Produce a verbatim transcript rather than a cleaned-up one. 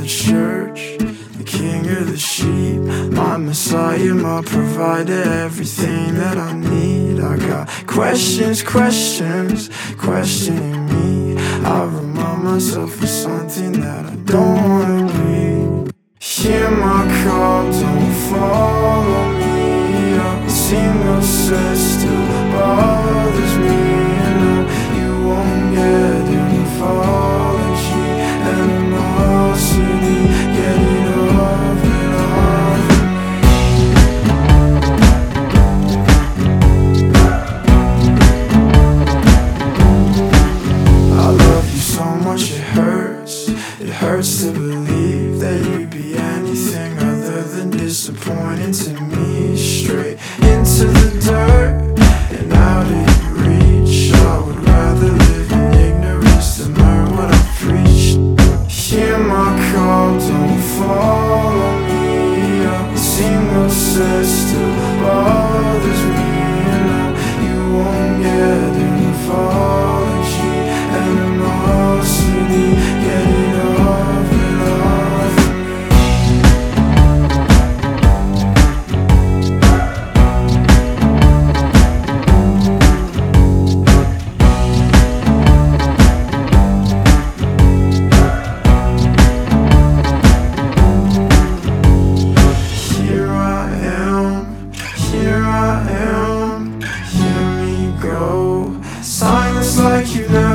the church, the king of the sheep, my messiah, my provider, everything that I need. I got questions, questions, questioning me. I remind myself of something that I don't wanna be. Hear my call, don't follow me up. See no sense, still bothers me. You know you won't get an apology, animosity. Get it off and off of me. I love you so much it hurts. It hurts to believe that you'd be anything other than disappointing to me. Straight into the dirt and out of your reach. I would rather live in ignorance than learn what I preached. Hear my call, don't follow me up. See no sense, still bothers me. You know you won't get an apology, animosity. Get it off and off of me. Here I am, here I am, hear me go. Silence like you never